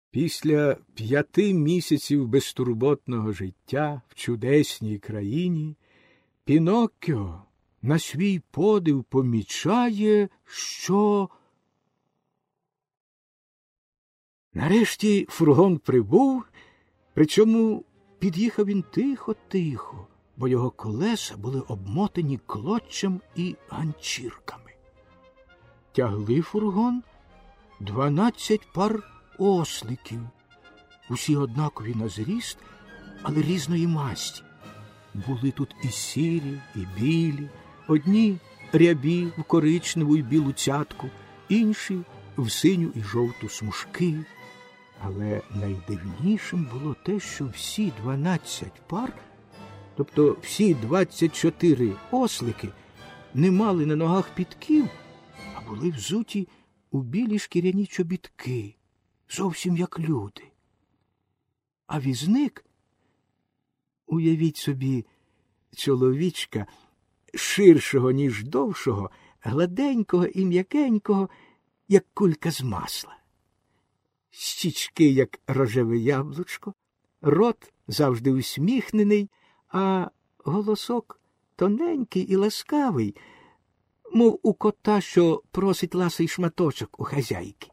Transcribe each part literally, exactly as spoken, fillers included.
Після п'яти місяців безтурботного життя в чудесній країні Піноккіо на свій подив помічає, що... Нарешті фургон прибув, причому під'їхав він тихо-тихо, бо його колеса були обмотані клочем і ганчірками. Тягли фургон дванадцять пар осликів, усі однакові на зріст, але різної масті. Були тут і сірі, і білі, одні рябі в коричневу і білу цятку, інші в синю і жовту смужки. Але найдивнішим було те, що всі дванадцять пар, тобто всі двадцять чотири ослики, не мали на ногах підків, а були взуті у білі шкіряні чобітки, зовсім як люди. А візник, уявіть собі, чоловічка, ширшого, ніж довшого, гладенького і м'якенького, як кулька з масла. Щічки, як рожеве яблучко, рот завжди усміхнений, а голосок тоненький і ласкавий, мов у кота, що просить ласий шматочок у хазяйки.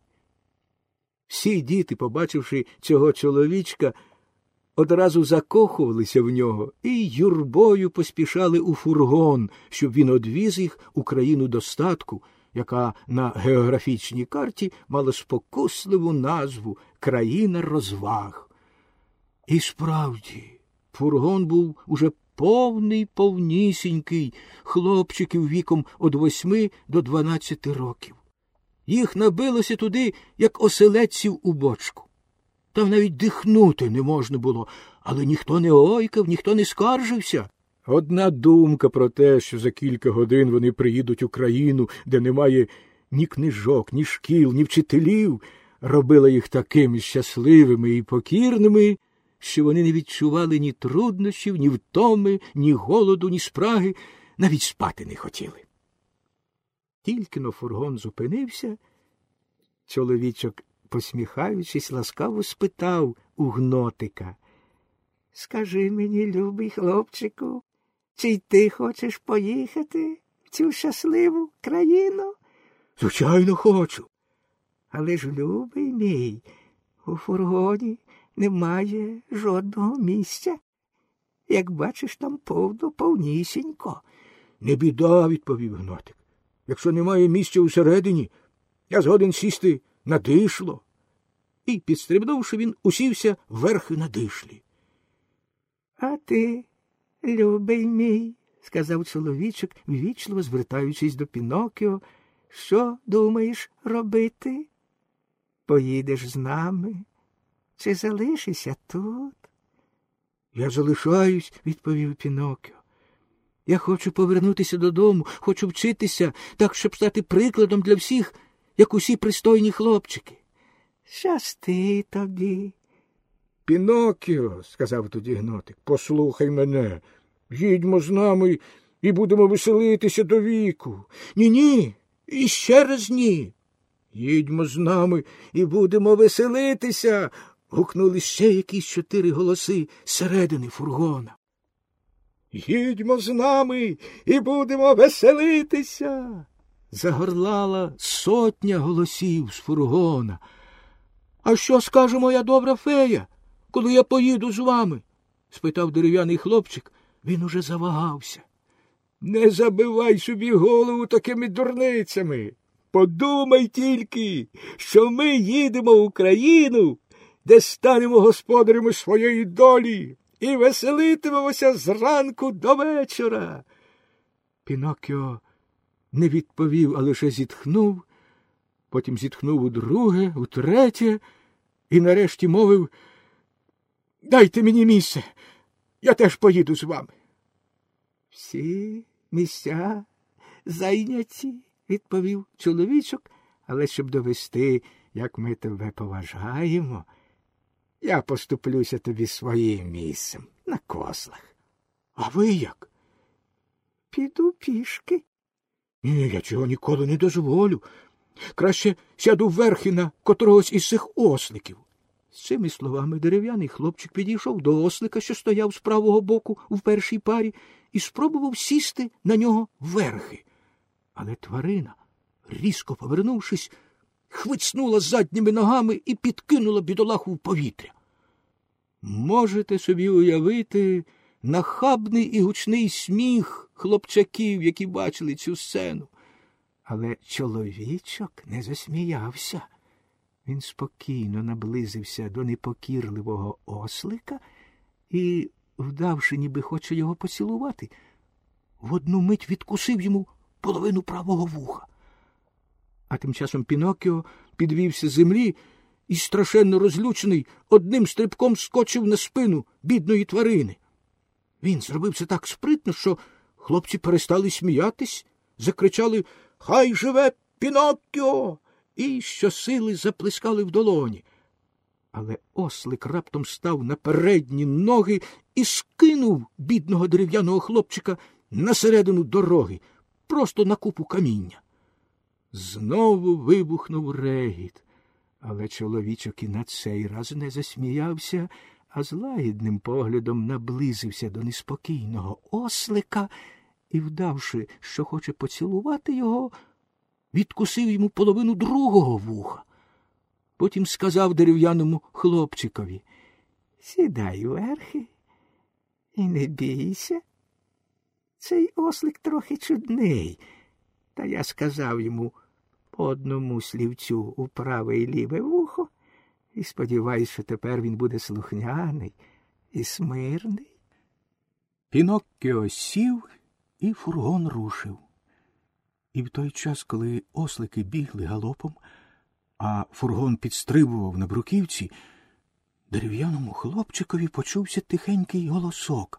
Всі діти, побачивши цього чоловічка, одразу закохувалися в нього і юрбою поспішали у фургон, щоб він одвіз їх у країну достатку, яка на географічній карті мала спокусливу назву «Країна розваг». І справді, фургон був уже повний, повнісінький хлопчиків віком від восьми до дванадцяти років. Їх набилося туди, як оселедців у бочку. Там навіть дихнути не можна було, але ніхто не ойкав, ніхто не скаржився. Одна думка про те, що за кілька годин вони приїдуть у країну, де немає ні книжок, ні шкіл, ні вчителів, робила їх такими щасливими і покірними, що вони не відчували ні труднощів, ні втоми, ні голоду, ні спраги, навіть спати не хотіли. Тільки-но фургон зупинився, чоловічок, посміхаючись, ласкаво спитав у гнотика: «Скажи мені, любий хлопчику, чи й ти хочеш поїхати в цю щасливу країну?» «Звичайно, хочу». «Але ж, любий мій, у фургоні немає жодного місця. Як бачиш, там повно, повнісінько». «Не біда», – відповів гнотик. «Якщо немає місця усередині, я згоден сісти на дишло». І, підстрибнувши, він усівся верхи на дишлі. «А ти, любий мій», – сказав чоловічок, ввічливо звертаючись до Піноккіо, – «що думаєш робити? Поїдеш з нами чи залишишся тут?» «Я залишаюсь», – відповів Піноккіо. «Я хочу повернутися додому, хочу вчитися так, щоб стати прикладом для всіх, як усі пристойні хлопчики». «Щасти тобі». «Піноккіо», – сказав тоді гнотик, – «послухай мене, їдьмо з нами і будемо веселитися до віку». «Ні-ні, і ще раз ні». «Їдьмо з нами і будемо веселитися», – гукнули ще якісь чотири голоси зсередини фургона. «Їдьмо з нами і будемо веселитися», – загорлала сотня голосів з фургона. «А що скаже моя добра фея, коли я поїду з вами?» – спитав дерев'яний хлопчик. Він уже завагався. «Не забивай собі голову такими дурницями. Подумай тільки, що ми їдемо в країну, де станемо господарями своєї долі і веселитимемося зранку до вечора». Піноккіо не відповів, а лише зітхнув, потім зітхнув удруге, утретє і нарешті мовив: «Дайте мені місце, я теж поїду з вами». «Всі місця зайняті», – відповів чоловічок, «але щоб довести, як ми тебе поважаємо, я поступлюся тобі своїм місцем на кослах». «А ви як?» «Піду пішки». «Ні, я цього ніколи не дозволю. Краще сяду верхи на котрогось із цих осликів». З цими словами дерев'яний хлопчик підійшов до ослика, що стояв з правого боку в першій парі, і спробував сісти на нього верхи. Але тварина, різко повернувшись, хвицнула задніми ногами і підкинула бідолаху в повітря. Можете собі уявити нахабний і гучний сміх хлопчаків, які бачили цю сцену. Але чоловічок не засміявся. Він спокійно наблизився до непокірливого ослика і, вдавши, ніби хоче його поцілувати, в одну мить відкусив йому половину правого вуха. А тим часом Піноккіо підвівся з землі і, страшенно розлючений, одним стрибком скочив на спину бідної тварини. Він зробив це так спритно, що хлопці перестали сміятись, закричали «Хай живе Піноккіо!» і щосили заплескали в долоні. Але ослик раптом став на передні ноги і скинув бідного дерев'яного хлопчика на середину дороги, просто на купу каміння. Знову вибухнув регіт, але чоловічок і на цей раз не засміявся, а з лагідним поглядом наблизився до неспокійного ослика і, вдавши, що хоче поцілувати його, відкусив йому половину другого вуха. Потім сказав дерев'яному хлопчикові: «Сідай верхи і не бійся. Цей ослик трохи чудний, та я сказав йому по одному слівцю у праве і ліве вухо, і сподіваюсь, що тепер він буде слухняний і смирний». Піноккіо сів, і фургон рушив. І в той час, коли ослики бігли галопом, а фургон підстрибував на бруківці, дерев'яному хлопчикові почувся тихенький голосок: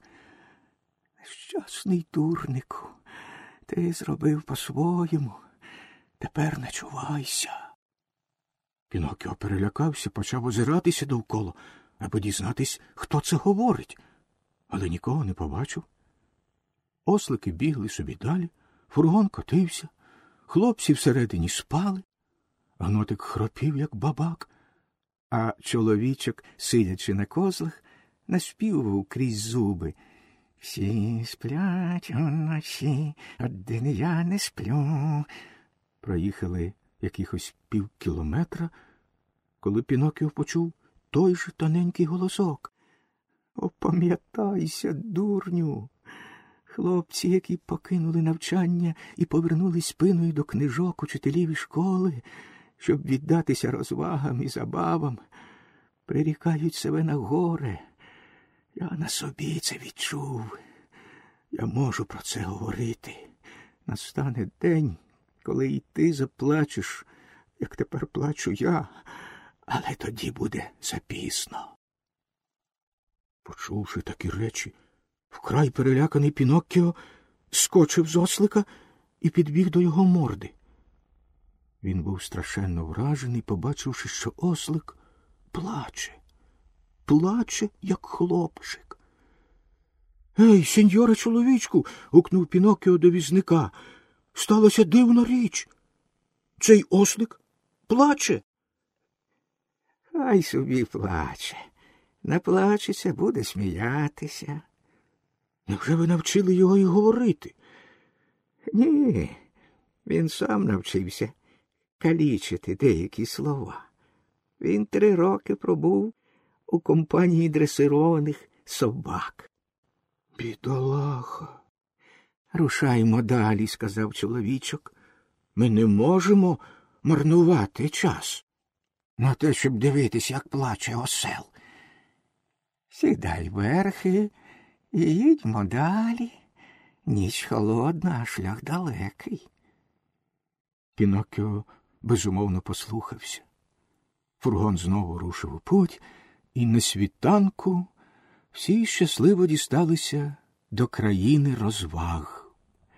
«Нещасний дурнику, ти зробив по-своєму, тепер не чувайся». Піноккіо перелякався, почав озиратися довкола, аби дізнатись, хто це говорить, але нікого не побачив. Ослики бігли собі далі, фургон котився, хлопці всередині спали, гнотик хропів, як бабак, а чоловічок, сидячи на козлах, наспівував крізь зуби: «Всі сплять уночі, один я не сплю». Проїхали якихось пів кілометра, коли Піноккіо почув той же тоненький голосок: «Опам'ятайся, дурню! Хлопці, які покинули навчання і повернулись спиною до книжок учителів і школи, щоб віддатися розвагам і забавам, прирікають себе на горе. Я на собі це відчув. Я можу про це говорити. Настане день, коли і ти заплачеш, як тепер плачу я, але тоді буде запізно». Почувши такі речі, вкрай переляканий Піноккіо скочив з ослика і підбіг до його морди. Він був страшенно вражений, побачивши, що ослик плаче. Плаче, як хлопчик. «Ей, сеньоре чоловічку!» – гукнув Піноккіо до візника. «Сталася дивна річ. Цей ослик плаче». «Хай собі плаче. Наплачеться, буде сміятися». «Невже ви навчили його і говорити?» «Ні, він сам навчився калічити деякі слова. Він три роки пробув у компанії дресированих собак». «Бідолаха!» «Рушаймо далі», – сказав чоловічок. «Ми не можемо марнувати час на те, щоб дивитись, як плаче осел. Сідай верхи і їдьмо далі. Ніч холодна, а шлях далекий». Піноккіо безумовно послухався. Фургон знову рушив у путь, і на світанку всі щасливо дісталися до країни розваг.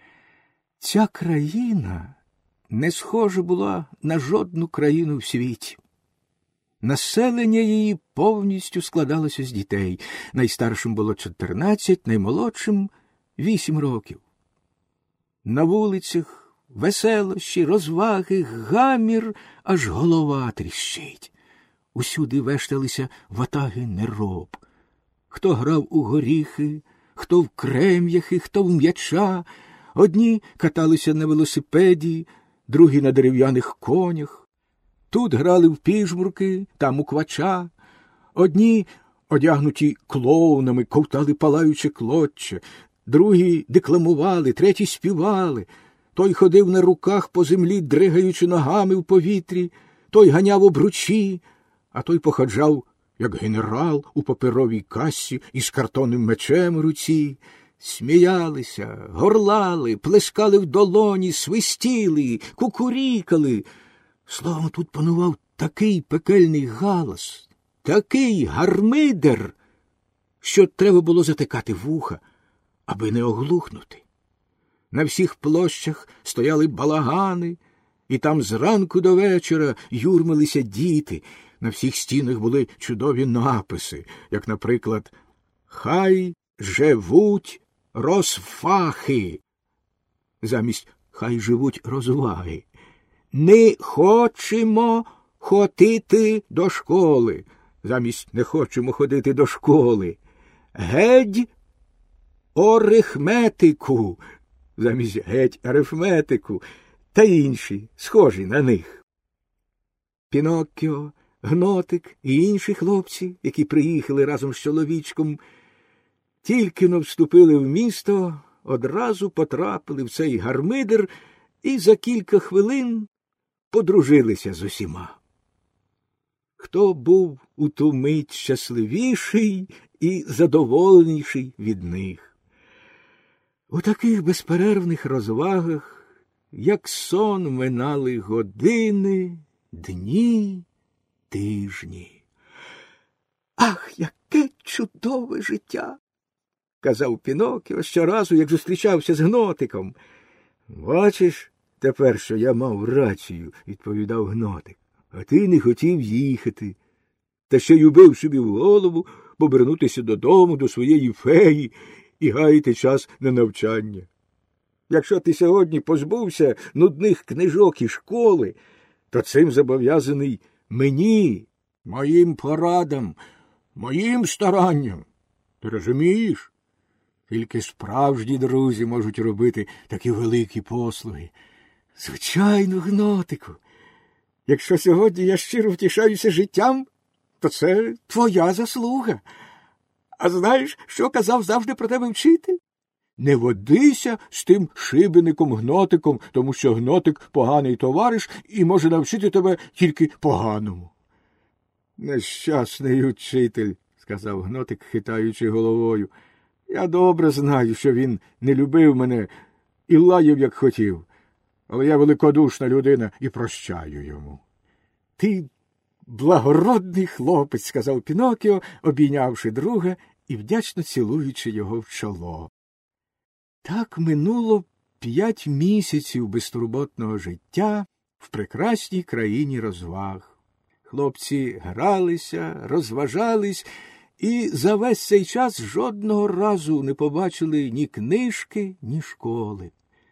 Ця країна не схожа була на жодну країну в світі. Населення її повністю складалося з дітей. Найстаршим було чотирнадцять, наймолодшим – вісім років. На вулицях веселощі, розваги, гамір, аж голова тріщить. усюди вешталися ватаги нероб. Хто грав у горіхи, хто в крем'яхи, хто в м'яча. Одні каталися на велосипеді, другі на дерев'яних конях. Тут грали в піжмурки, там у квача. Одні, одягнуті клоунами, ковтали палаюче клоччя, другі декламували, треті співали. Той ходив на руках по землі, дригаючи ногами в повітрі, той ганяв обручі, а той походжав, як генерал у паперовій касі із картонним мечем у руці. Сміялися, горлали, плескали в долоні, свистіли, кукурікали. Словом, тут панував такий пекельний галас, такий гармидер, що треба було затикати вуха, аби не оглухнути. На всіх площах стояли балагани, і там зранку до вечора юрмилися діти. На всіх стінах були чудові написи, як, наприклад, «Хай живуть розфахи», замість «Хай живуть розваги». «Не хочемо ходити до школи», замість «Не хочемо ходити до школи». «Геть орихметику», замість «Геть арифметику», та інші, схожі на них. Піноккіо, Гнотик і інші хлопці, які приїхали разом з чоловічком, тільки-но вступили в місто, одразу потрапили в цей гармидер і за кілька хвилин подружилися з усіма. Хто був у ту мить щасливіший і задоволеніший від них? У таких безперервних розвагах, як сон, минали години, дні, тижні. «Ах, яке чудове життя!» – казав Піноккіо щоразу, як зустрічався з Гнотиком. «Бачиш тепер, що я мав рацію», – відповідав Гнотик. «А ти не хотів їхати, та ще й убив собі в голову повернутися додому, до своєї феї і гаяти час на навчання. Якщо ти сьогодні позбувся нудних книжок і школи, то цим зобов'язаний мені, моїм порадам, моїм старанням. Ти розумієш? Тільки справжні друзі можуть робити такі великі послуги». «Звичайно, Гнотику. Якщо сьогодні я щиро втішаюся життям, то це твоя заслуга. А знаєш, що казав завжди про тебе вчитель? Не водися з тим шибеником Гнотиком, тому що Гнотик – поганий товариш і може навчити тебе тільки поганому». «Нещасний учитель», – сказав Гнотик, хитаючи головою. «Я добре знаю, що він не любив мене і лаяв, як хотів. Але я великодушна людина і прощаю йому». «Ти благородний хлопець», – сказав Піноккіо, обійнявши друга і вдячно цілуючи його в чоло. Так минуло п'ять місяців безтурботного життя в прекрасній країні розваг. Хлопці гралися, розважались і за весь цей час жодного разу не побачили ні книжки, ні школи.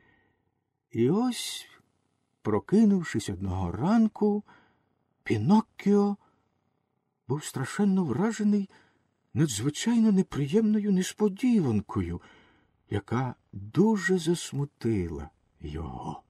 І ось, прокинувшись одного ранку, Піноккіо був страшенно вражений надзвичайно неприємною несподіванкою, яка дуже засмутила його.